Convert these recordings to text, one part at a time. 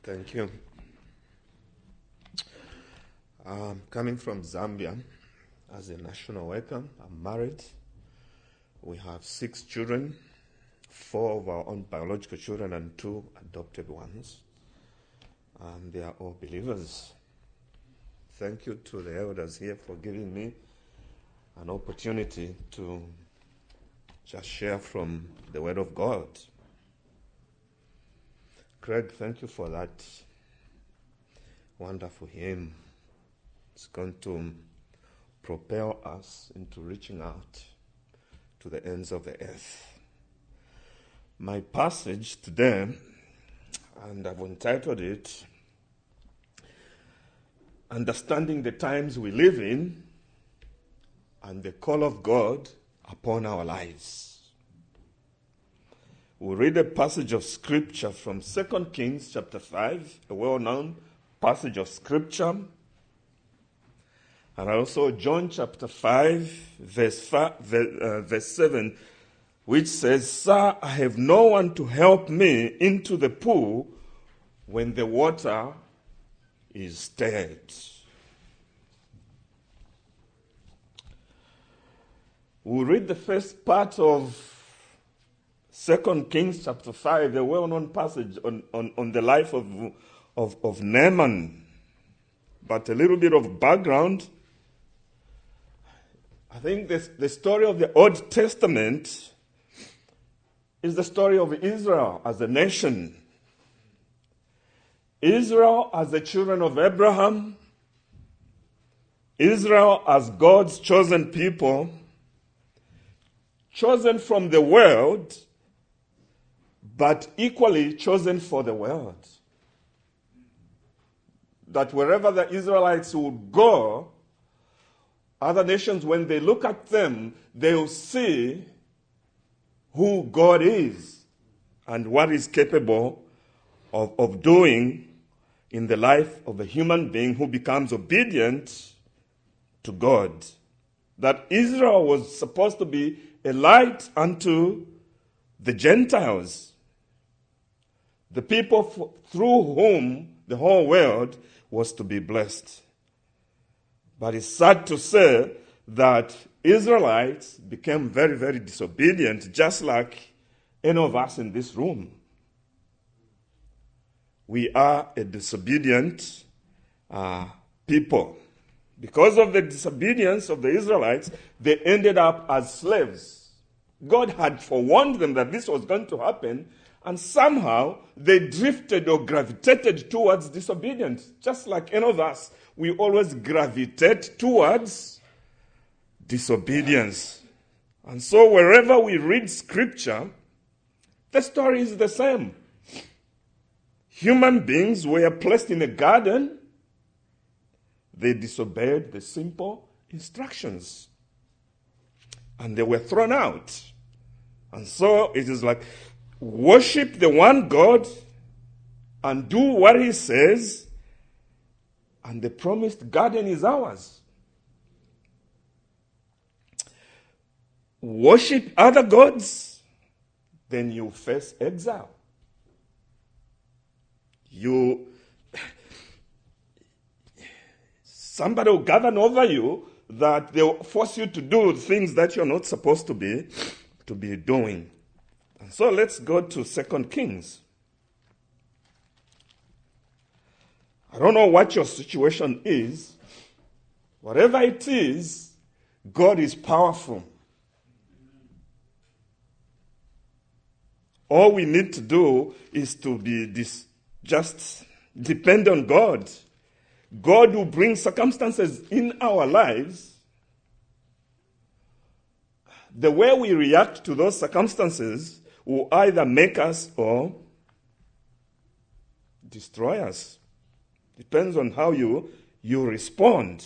Thank you. Coming from Zambia as a national worker, I'm married. We have 6 children, 4 of our own biological children and 2 adopted ones. And they are all believers. Thank you to the elders here for giving me an opportunity to just share from the Word of God. Craig, thank you for that wonderful hymn. It's going to propel us into reaching out to the ends of the earth. My passage today, and I've entitled it, Understanding the Times We Live In and the Call of God Upon Our Lives. We'll read a passage of scripture from 2 Kings chapter 5, a well-known passage of scripture. And also John chapter 5, verse 7, which says, Sir, I have no one to help me into the pool when the water is stirred. We'll read the first part of 2 Kings chapter 5, a well-known passage on the life of Naaman. But a little bit of background. I think the story of the Old Testament is the story of Israel as a nation. Israel as the children of Abraham. Israel as God's chosen people. Chosen from the world, but equally chosen for the world. That wherever the Israelites would go, other nations, when they look at them, they'll see who God is and what He's capable of doing in the life of a human being who becomes obedient to God. That Israel was supposed to be a light unto the Gentiles, the people through whom the whole world was to be blessed. But it's sad to say that Israelites became very, very disobedient, just like any of us in this room. We are a disobedient people. Because of the disobedience of the Israelites, they ended up as slaves. God had forewarned them that this was going to happen, and somehow they drifted or gravitated towards disobedience. Just like any of us, we always gravitate towards disobedience. And so wherever we read scripture, the story is the same. Human beings were placed in a garden. They disobeyed the simple instructions. And they were thrown out. And so it is like, worship the one God and do what He says, and the promised garden is ours. Worship other gods, then you face exile. Somebody will govern over you that they will force you to do things that you're not supposed to be doing. And so let's go to 2 Kings. I don't know what your situation is. Whatever it is, God is powerful. All we need to do is to just depend on God. God will bring circumstances in our lives. The way we react to those circumstances will either make us or destroy us. Depends on how you respond.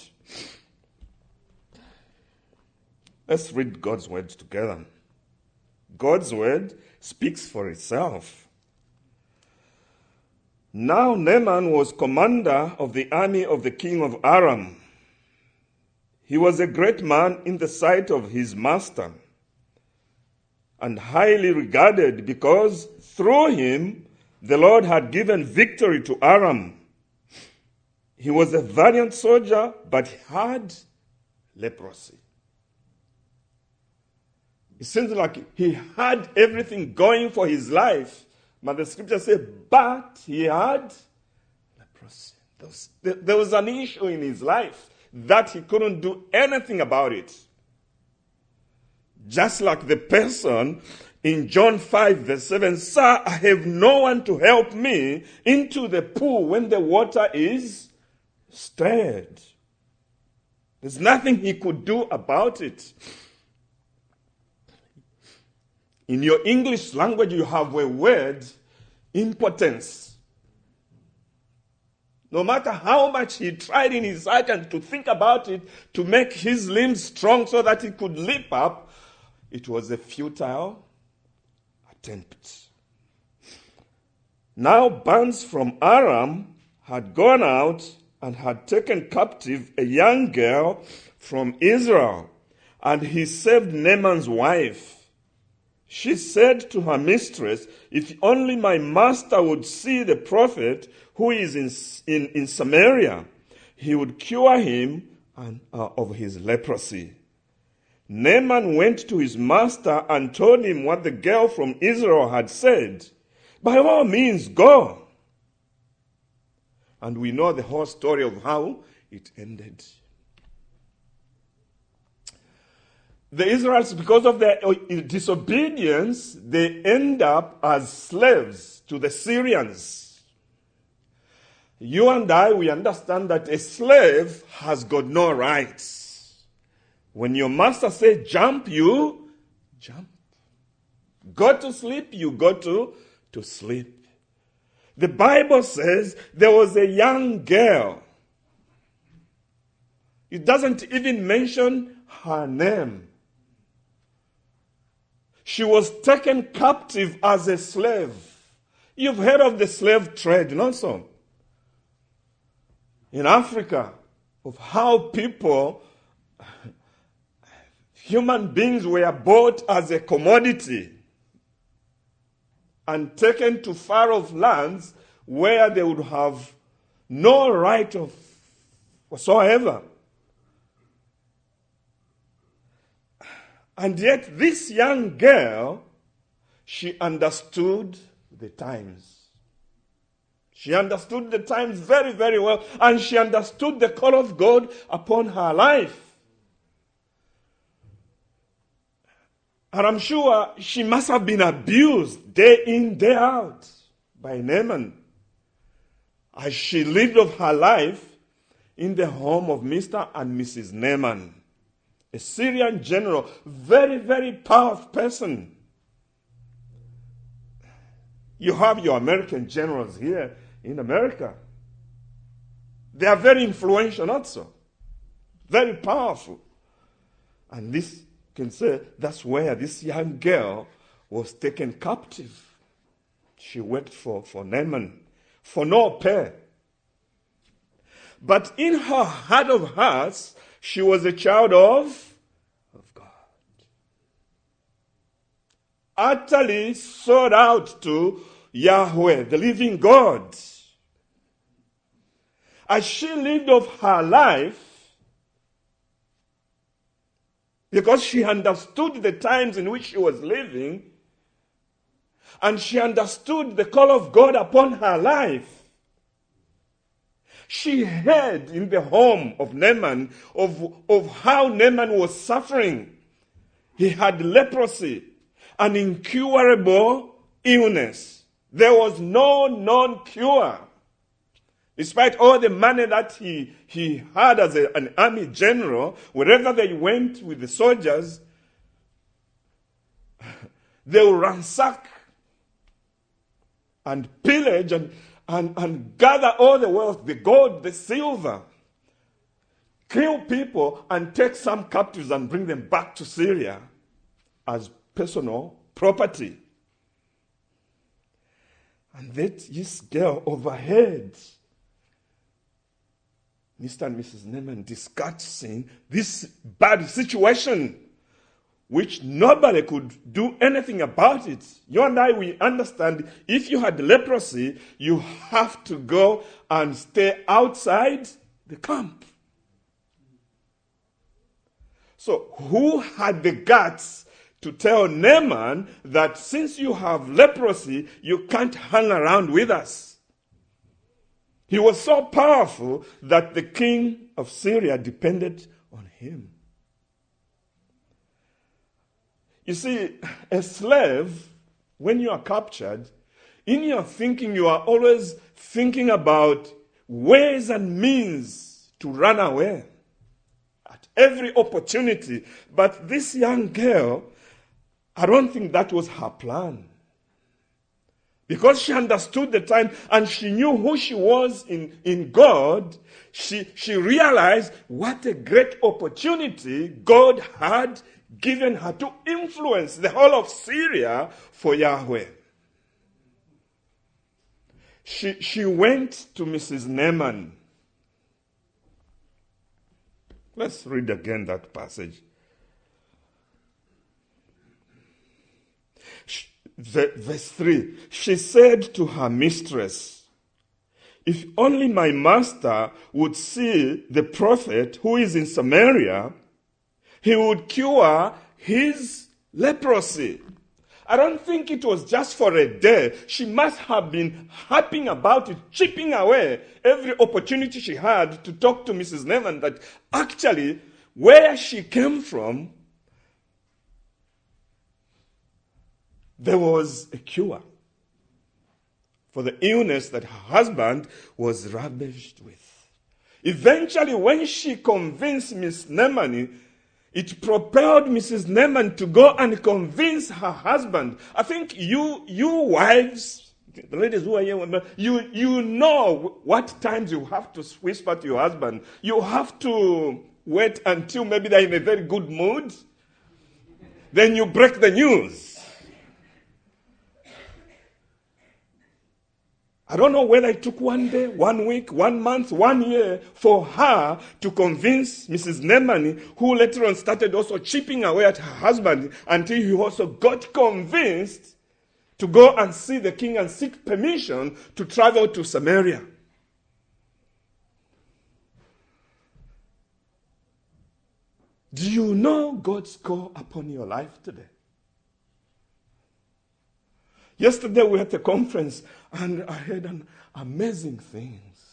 Let's read God's word together. God's word speaks for itself. Now Naaman was commander of the army of the king of Aram. He was a great man in the sight of his master, and highly regarded because through him the Lord had given victory to Aram. He was a valiant soldier, but he had leprosy. It seems like he had everything going for his life, but the scripture says, but he had leprosy. There was an issue in his life that he couldn't do anything about it. Just like the person in John 5 verse 7, Sir, I have no one to help me into the pool when the water is stirred. There's nothing he could do about it. In your English language, you have a word, impotence. No matter how much he tried in his heart and to think about it, to make his limbs strong so that he could leap up, it was a futile attempt. Now bands from Aram had gone out and had taken captive a young girl from Israel, and he saved Naaman's wife. She said to her mistress, if only my master would see the prophet who is in Samaria, he would cure him of his leprosy. Naaman went to his master and told him what the girl from Israel had said. By all means, go. And we know the whole story of how it ended. The Israelites, because of their disobedience, they end up as slaves to the Syrians. You and I, we understand that a slave has got no rights. When your master says jump, you jump. Go to sleep, you go to sleep. The Bible says there was a young girl. It doesn't even mention her name. She was taken captive as a slave. You've heard of the slave trade, not so? In Africa, of how people, human beings were bought as a commodity and taken to far off lands where they would have no right of whatsoever. And yet this young girl, she understood the times. She understood the times very, very well. And she understood the call of God upon her life. And I'm sure she must have been abused day in, day out by Naaman as she lived of her life in the home of Mr. and Mrs. Naaman. A Syrian general, very, very powerful person. You have your American generals here in America. They are very influential also. Very powerful. And this can say that's where this young girl was taken captive. She went for Naaman for no pay. But in her heart of hearts, she was a child of God. Utterly sold out to Yahweh, the living God. As she lived of her life, because she understood the times in which she was living, and she understood the call of God upon her life, she heard in the home of Naaman of how Naaman was suffering. He had leprosy, an incurable illness. There was no known cure. Despite all the money that he had as an army general, wherever they went with the soldiers, they would ransack and pillage and gather all the wealth, the gold, the silver, kill people and take some captives and bring them back to Syria as personal property. And that this girl overheard Mr. and Mrs. Naaman discussing this bad situation which nobody could do anything about it. You and I, we understand if you had leprosy, you have to go and stay outside the camp. So who had the guts to tell Naaman that since you have leprosy, you can't hang around with us? He was so powerful that the king of Syria depended on him. You see, a slave, when you are captured, in your thinking, you are always thinking about ways and means to run away at every opportunity. But this young girl, I don't think that was her plan. Because she understood the time and she knew who she was in God, she realized what a great opportunity God had given her to influence the whole of Syria for Yahweh. She went to Mrs. Naaman. Let's read again that passage. Verse 3. She said to her mistress, "If only my master would see the prophet who is in Samaria, he would cure his leprosy." I don't think it was just for a day. She must have been harping about it, chipping away every opportunity she had to talk to Mrs. Naaman that actually where she came from, there was a cure for the illness that her husband was ravaged with. Eventually, when she convinced Miss Naaman, it propelled Mrs. Naaman to go and convince her husband. I think you wives, the ladies who are here, you know what times you have to whisper to your husband. You have to wait until maybe they're in a very good mood. Then you break the news. I don't know whether it took 1 day, 1 week, 1 month, 1 year for her to convince Mrs. Naaman, who later on started also chipping away at her husband until he also got convinced to go and see the king and seek permission to travel to Samaria. Do you know God's call upon your life today? Yesterday we had a conference and I heard amazing things.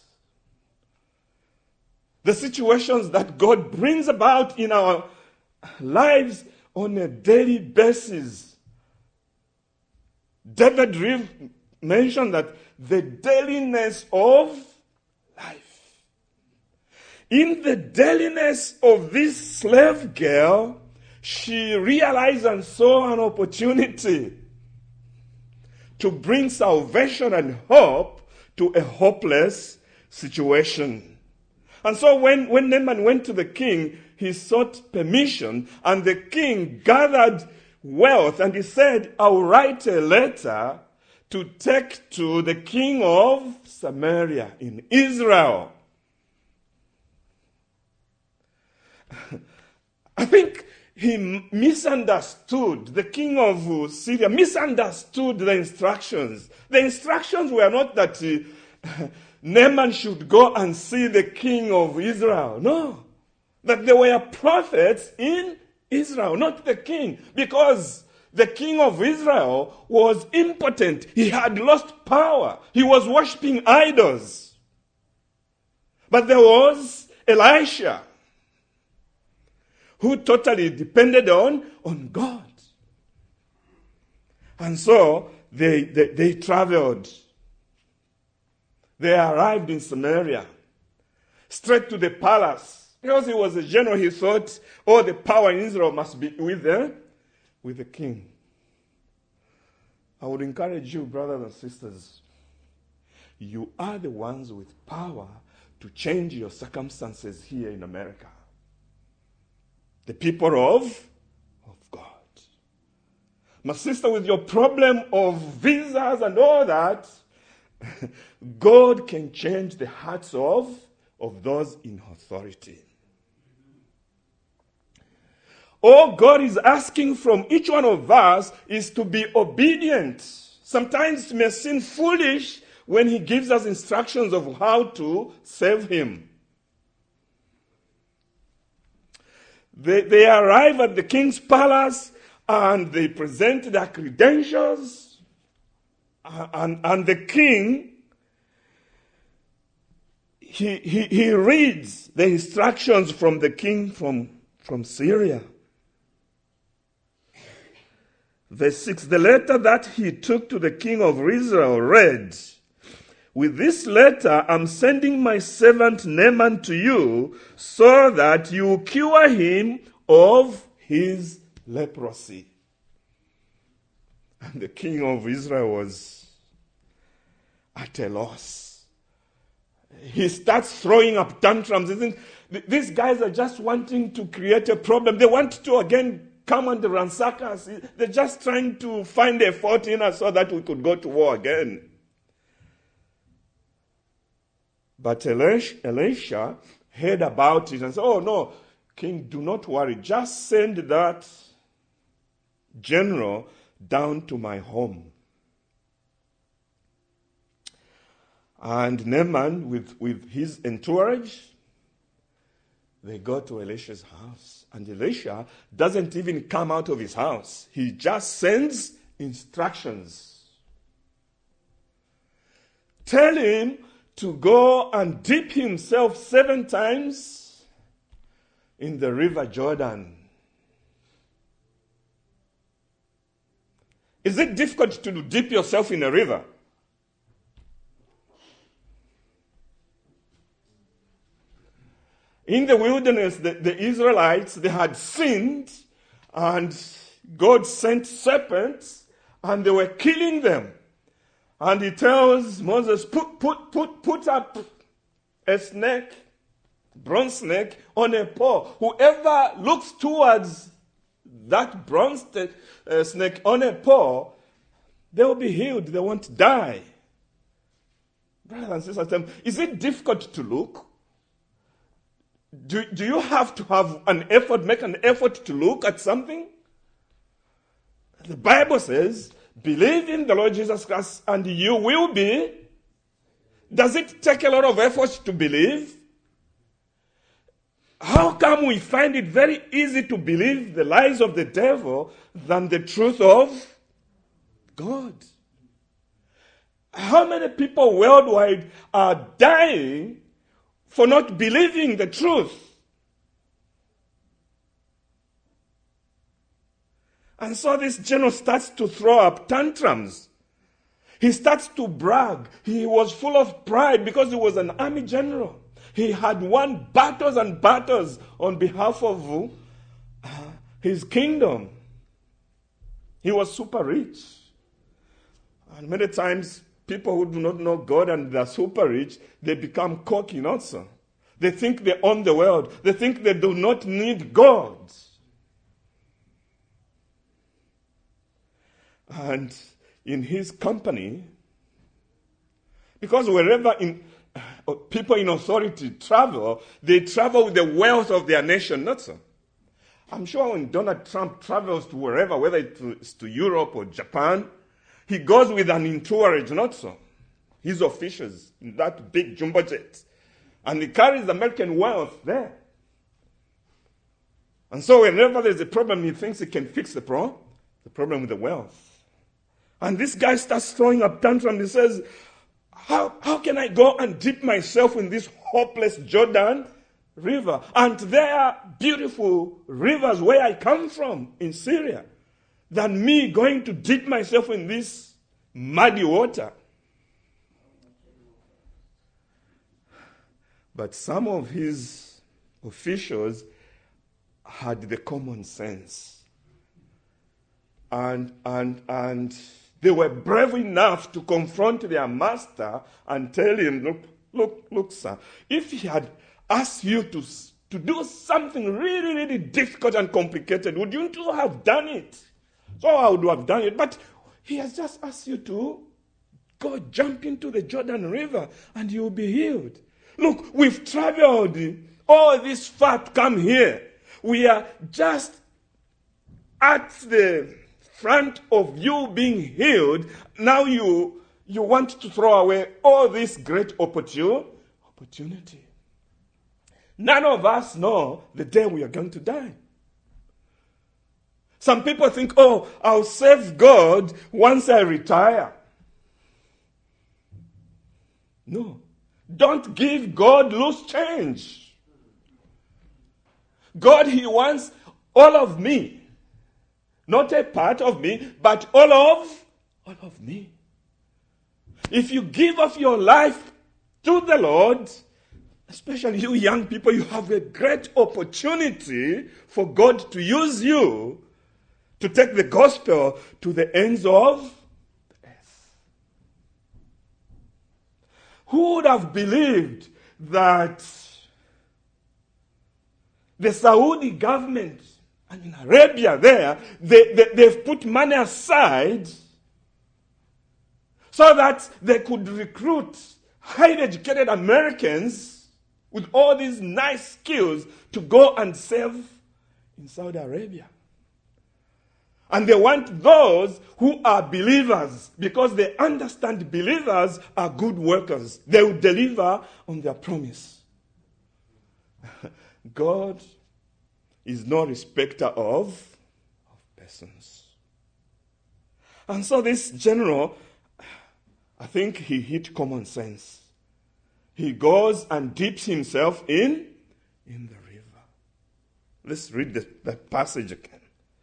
The situations that God brings about in our lives on a daily basis. David Reeve mentioned that the dailiness of life. In the dailiness of this slave girl, she realized and saw an opportunity to bring salvation and hope to a hopeless situation. And so when Naaman went to the king, he sought permission, and the king gathered wealth, and he said, "I will write a letter to take to the king of Samaria in Israel." I think he misunderstood, the king of Syria misunderstood the instructions. The instructions were not that Naaman should go and see the king of Israel. No. That there were prophets in Israel, not the king. Because the king of Israel was impotent. He had lost power. He was worshipping idols. But there was Elisha, who totally depended on God. And so they traveled. They arrived in Samaria, straight to the palace. Because he was a general, he thought all the power in Israel must be with the king. I would encourage you, brothers and sisters, you are the ones with power to change your circumstances here in America. The people of God. My sister, with your problem of visas and all that, God can change the hearts of those in authority. All God is asking from each one of us is to be obedient. Sometimes it may seem foolish when he gives us instructions of how to serve him. They arrive at the king's palace and they present their credentials. And the king, he reads the instructions from the king from Syria. Verse 6, the letter that he took to the king of Israel read, with this letter I'm sending my servant Naaman to you so that you cure him of his leprosy. And the king of Israel was at a loss. He starts throwing up tantrums. These guys are just wanting to create a problem. They want to again come and ransack us. They're just trying to find a fault in us so that we could go to war again. But Elisha heard about it and said, oh no, king, do not worry. Just send that general down to my home. And Naaman, with his entourage, they go to Elisha's house. And Elisha doesn't even come out of his house. He just sends instructions. Tell him to go and dip himself 7 times in the river Jordan. Is it difficult to dip yourself in a river? In the wilderness, the Israelites, they had sinned, and God sent serpents, and they were killing them. And he tells Moses, put up a snake, bronze snake, on a pole. Whoever looks towards that bronze snake on a pole, they will be healed. They won't die. Brothers and sisters, is it difficult to look? Do you have to have an effort, make an effort to look at something? The Bible says, believe in the Lord Jesus Christ and you will be. Does it take a lot of effort to believe? How come we find it very easy to believe the lies of the devil than the truth of God? How many people worldwide are dying for not believing the truth? And so this general starts to throw up tantrums. He starts to brag. He was full of pride because he was an army general. He had won battles and battles on behalf of his kingdom. He was super rich. And many times, people who do not know God and they're super rich, they become cocky also. They think they own the world. They think they do not need God. And in his company, because wherever people in authority travel, they travel with the wealth of their nation, not so. I'm sure when Donald Trump travels to wherever, whether it's to Europe or Japan, he goes with an entourage, not so. His officials in that big jumbo jet. And he carries American wealth there. And so whenever there's a problem, he thinks he can fix the problem with the wealth. And this guy starts throwing up tantrums. He says, how can I go and dip myself in this hopeless Jordan River? And there are beautiful rivers where I come from in Syria than me going to dip myself in this muddy water. But some of his officials had the common sense. And they were brave enough to confront their master and tell him, look, sir, if he had asked you to do something really, really difficult and complicated, would you too have done it? So I would have done it. But he has just asked you to go jump into the Jordan River and you will be healed. Look, we've traveled all this far to come here. We are just at the front of you being healed, now you want to throw away all this great opportunity. None of us know the day we are going to die. Some people think, oh, I'll serve God once I retire. No. Don't give God loose change. God, He wants all of me. Not a part of me, but all of me. If you give of your life to the Lord, especially you young people, you have a great opportunity for God to use you to take the gospel to the ends of the earth. Who would have believed that the Saudi government and in Arabia there, they've put money aside so that they could recruit highly educated Americans with all these nice skills to go and serve in Saudi Arabia. And they want those who are believers because they understand believers are good workers. They will deliver on their promise. God is no respecter of persons. And so this general, I think he hit common sense. He goes and dips himself in the river. Let's read that passage again.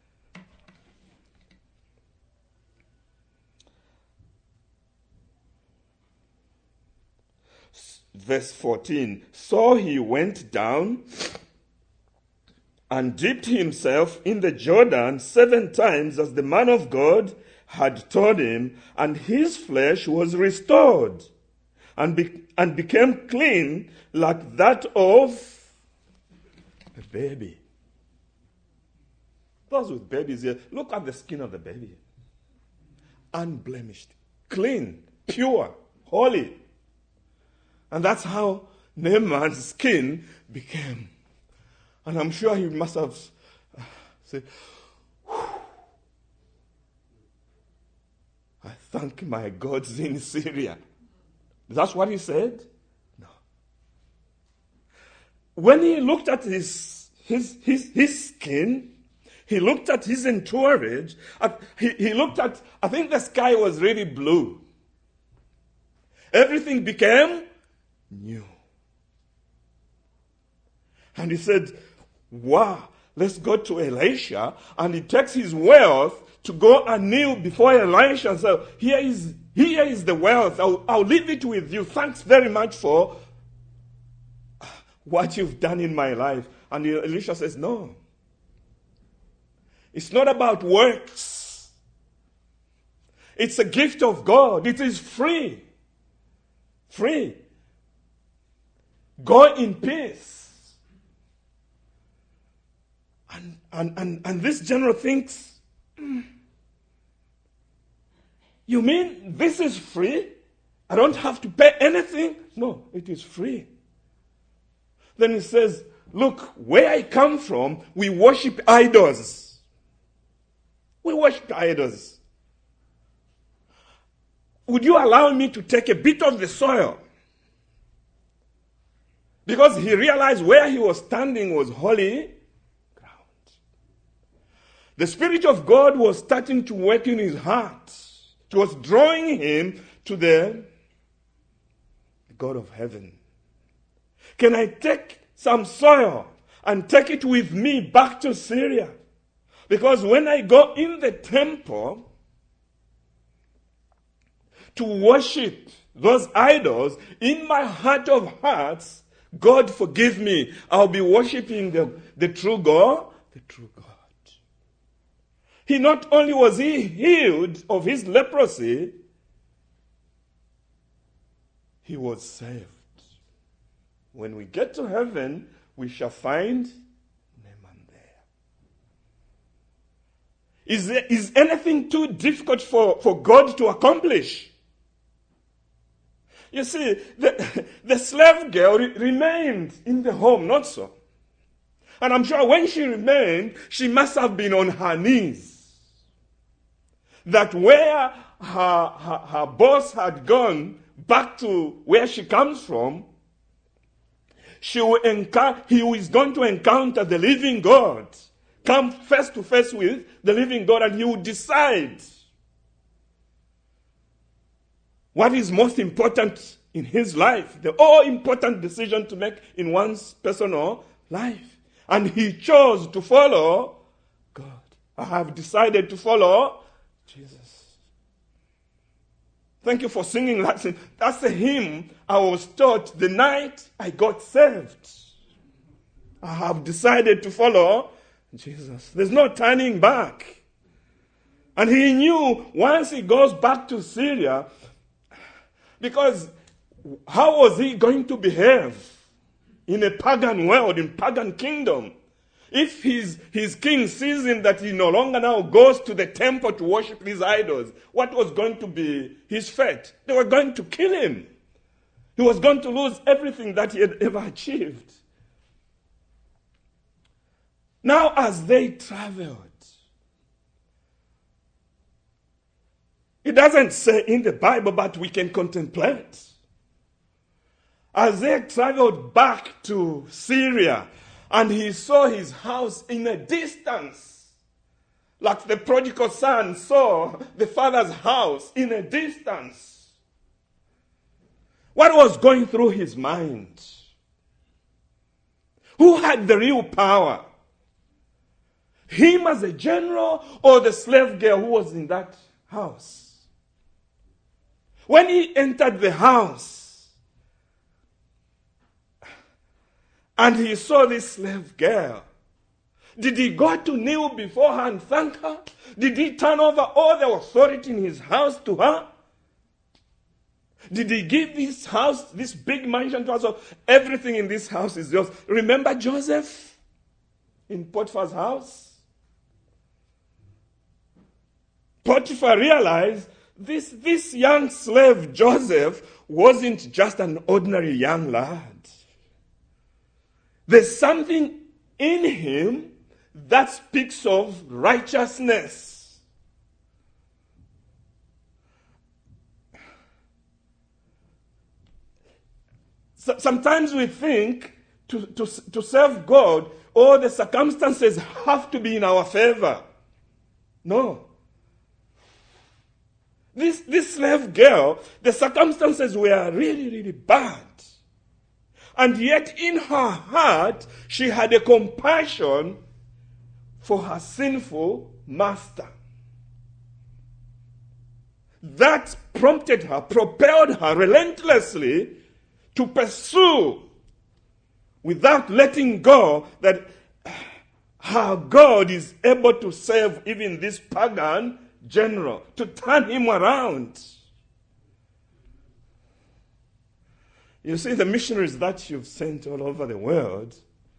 Verse 14. So he went down and dipped himself in the Jordan 7 times as the man of God had told him, and his flesh was restored and became clean like that of a baby. Those with babies here, look at the skin of the baby. Unblemished, clean, pure, holy. And that's how Naaman's skin became. And I'm sure he must have said, I thank my gods in Syria. That's what he said? No. When he looked at his skin, he looked at his entourage, he looked at, I think the sky was really blue. Everything became new. And he said, wow, let's go to Elisha. And he takes his wealth to go and kneel before Elisha and say, here is the wealth. I'll leave it with you. Thanks very much for what you've done in my life. And Elisha says, no. It's not about works. It's a gift of God. It is free. Free. Go in peace. And this general thinks, you mean this is free? I don't have to pay anything? No, it is free. Then he says, look, where I come from, we worship idols. We worship idols. Would you allow me to take a bit of the soil? Because he realized where he was standing was holy ground. The Spirit of God was starting to work in his heart. It was drawing him to the God of heaven. Can I take some soil and take it with me back to Syria? Because when I go in the temple to worship those idols, in my heart of hearts, God forgive me, I'll be worshiping the true God, the true God. He not only was he healed of his leprosy, he was saved. When we get to heaven, we shall find Naaman there. Is anything too difficult for God to accomplish? You see, the slave girl remained in the home, not so. And I'm sure when she remained, she must have been on her knees. That where her boss had gone back to where she comes from, he is going to encounter the living God, come face to face with the living God, and he will decide what is most important in his life, the all-important decision to make in one's personal life. And he chose to follow God. I have decided to follow Jesus. Thank you for singing that. That's a hymn I was taught the night I got saved. I have decided to follow Jesus. There's no turning back. And he knew once he goes back to Syria, because how was he going to behave in a pagan world, in pagan kingdom? If his king sees him that he no longer now goes to the temple to worship these idols, what was going to be his fate? They were going to kill him. He was going to lose everything that he had ever achieved. Now as they traveled, it doesn't say in the Bible, but we can contemplate. As they traveled back to Syria, and he saw his house in a distance, like the prodigal son saw the father's house in a distance. What was going through his mind? Who had the real power? Him as a general, or the slave girl who was in that house? When he entered the house, and he saw this slave girl, did he go to kneel before her and thank her? Did he turn over all the authority in his house to her? Did he give this house, this big mansion to her? So everything in this house is yours. Remember Joseph in Potiphar's house? Potiphar realized this young slave Joseph wasn't just an ordinary young lad. There's something in him that speaks of righteousness. So, sometimes we think to serve God, all the circumstances have to be in our favor. No. This slave girl, the circumstances were really, really bad. And yet in her heart, she had a compassion for her sinful master. That prompted her, propelled her relentlessly to pursue, without letting go, that her God is able to save even this pagan general, to turn him around. You see, the missionaries that you've sent all over the world,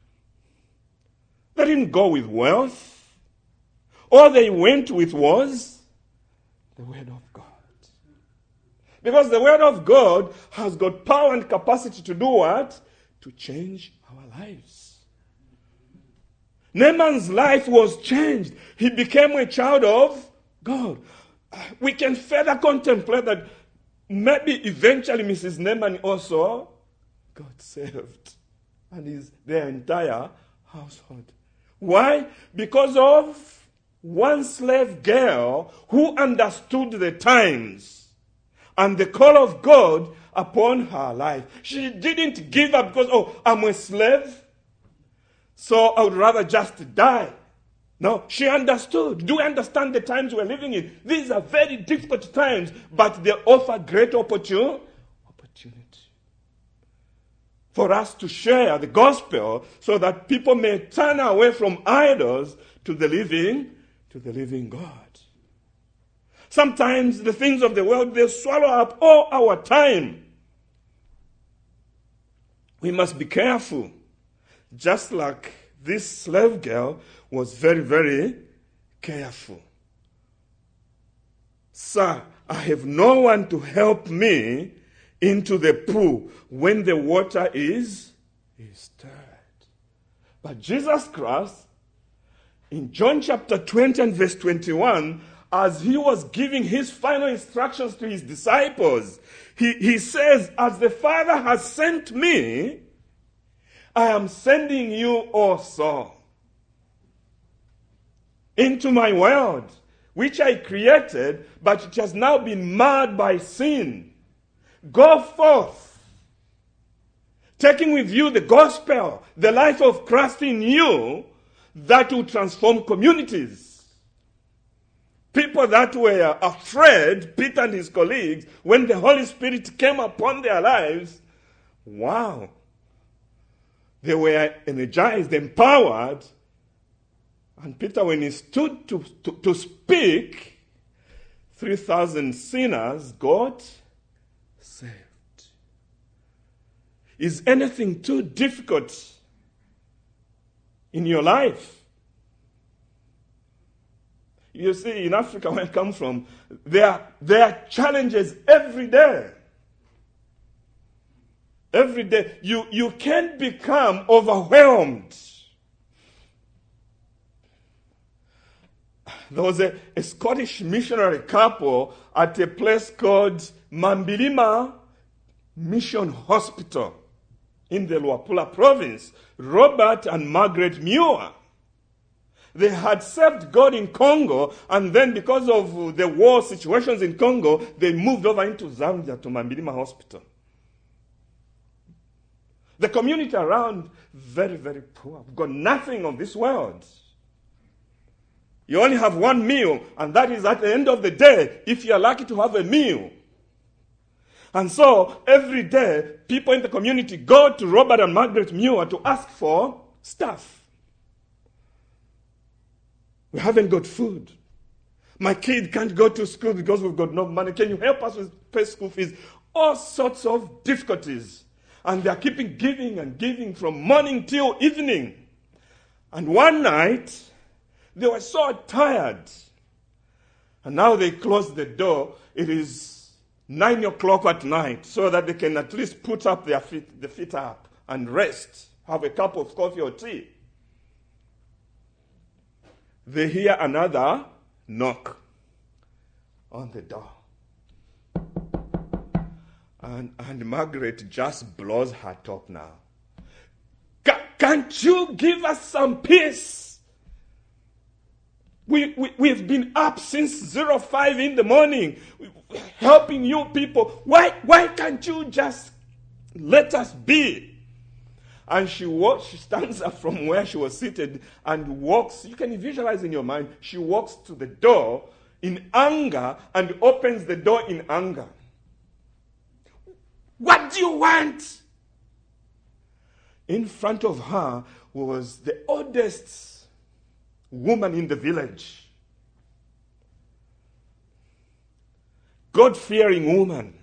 they didn't go with wealth. All they went with was the Word of God. Because the Word of God has got power and capacity to do what? To change our lives. Naaman's life was changed. He became a child of God. We can further contemplate that maybe eventually Mrs. Naaman also got saved. And their entire household. Why? Because of one slave girl who understood the times and the call of God upon her life. She didn't give up because, I'm a slave, so I would rather just die. No, she understood. Do we understand the times we're living in? These are very difficult times, but they offer great opportunity for us to share the gospel so that people may turn away from idols to the living God. Sometimes the things of the world, they swallow up all our time. We must be careful. Just like this slave girl was very, very careful. Sir, I have no one to help me into the pool when the water is stirred. But Jesus Christ, in John chapter 20 and verse 21, as he was giving his final instructions to his disciples, he says, as the Father has sent me, I am sending you also into my world, which I created, but it has now been marred by sin. Go forth, taking with you the gospel, the life of Christ in you, that will transform communities. People that were afraid, Peter and his colleagues, when the Holy Spirit came upon their lives, wow, they were energized, empowered. And Peter, when he stood to speak, 3,000 sinners got saved. Is anything too difficult in your life? You see, in Africa, where I come from, there are challenges every day. Every day. You can become overwhelmed. There was a Scottish missionary couple at a place called Mambilima Mission Hospital in the Luapula province, Robert and Margaret Muir. They had served God in Congo, and then because of the war situations in Congo, they moved over into Zambia to Mambilima Hospital. The community around, very, very poor. We've got nothing of this world. You only have one meal, and that is at the end of the day, if you are lucky to have a meal. And so, every day, people in the community go to Robert and Margaret Muir to ask for stuff. We haven't got food. My kid can't go to school because we've got no money. Can you help us with pay school fees? All sorts of difficulties. And they're keeping giving and giving from morning till evening. And one night, they were so tired. And now they closed the door. It is 9 o'clock at night so that they can at least put up the feet up and rest, have a cup of coffee or tea. They hear another knock on the door. And Margaret just blows her top now. Can't you give us some peace? We've been up since 05 in the morning, helping you people. Why can't you just let us be? And she stands up from where she was seated and walks. You can visualize in your mind. She walks to the door in anger and opens the door in anger. What do you want? In front of her was the oldest woman in the village. God-fearing woman.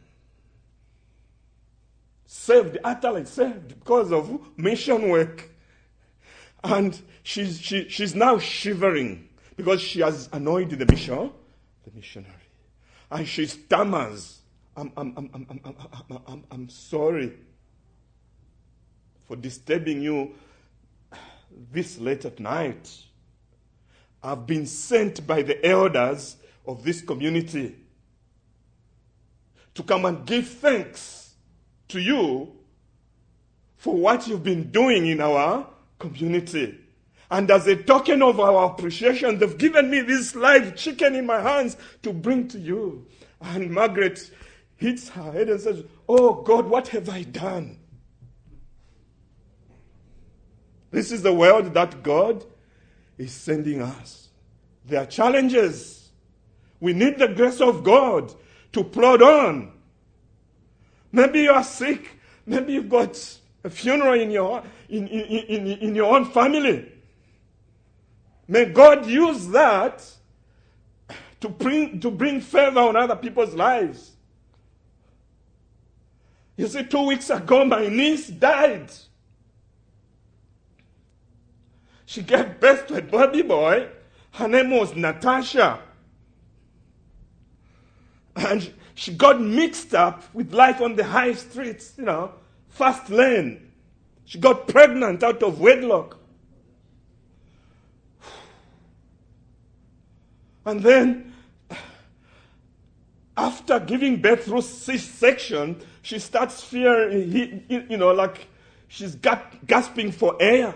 Saved, utterly saved because of mission work. And she's now shivering because she has annoyed the missionary. And she stammers, I'm sorry for disturbing you this late at night. I've been sent by the elders of this community to come and give thanks to you for what you've been doing in our community. And as a token of our appreciation, they've given me this live chicken in my hands to bring to you. And Margaret hits her head and says, oh God, what have I done? This is the world that God is sending us. There are challenges. We need the grace of God to plod on. Maybe you are sick. Maybe you've got a funeral in your own family. May God use that to bring favor on other people's lives. You see, 2 weeks ago, my niece died. She gave birth to a baby boy. Her name was Natasha. And she got mixed up with life on the high streets, fast lane. She got pregnant out of wedlock. And then, after giving birth through C-section, she starts fearing, like she's gasping for air.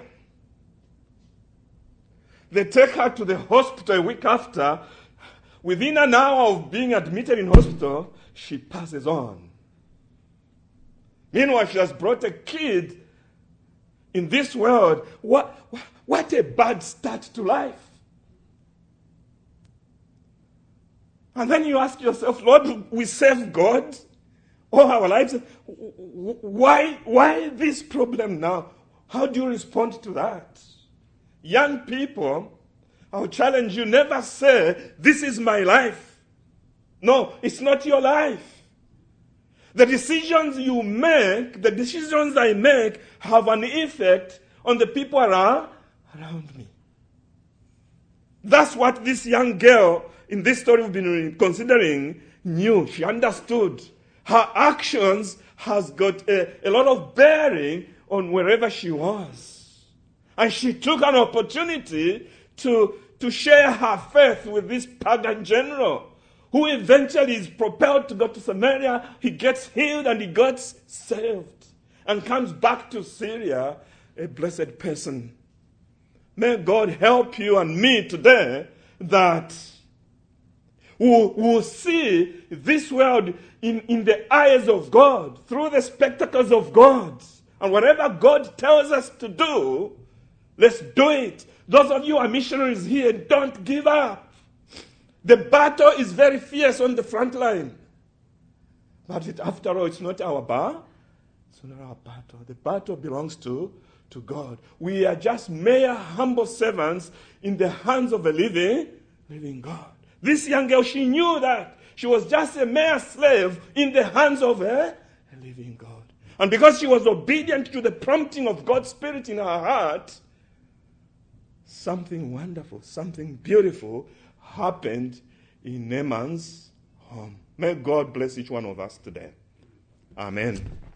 They take her to the hospital a week after. Within an hour of being admitted in hospital, she passes on. Meanwhile, she has brought a kid in this world. What a bad start to life. And then you ask yourself, Lord, we serve God all our lives. Why this problem now? How do you respond to that? Young people, I'll challenge you, never say, this is my life. No, it's not your life. The decisions you make, the decisions I make, have an effect on the people around me. That's what this young girl in this story we've been considering knew. She understood. Her actions has got a lot of bearing on wherever she was. And she took an opportunity to share her faith with this pagan general, who eventually is propelled to go to Samaria. He gets healed and he gets saved and comes back to Syria, a blessed person. May God help you and me today that we'll see this world in the eyes of God, through the spectacles of God. And whatever God tells us to do, let's do it. Those of you who are missionaries here, don't give up. The battle is very fierce on the front line. But after all, it's not our battle. It's not our battle. The battle belongs to God. We are just mere humble servants in the hands of a living God. This young girl, she knew that. She was just a mere slave in the hands of a living God. And because she was obedient to the prompting of God's Spirit in her heart, something wonderful, something beautiful happened in Naaman's home. May God bless each one of us today. Amen.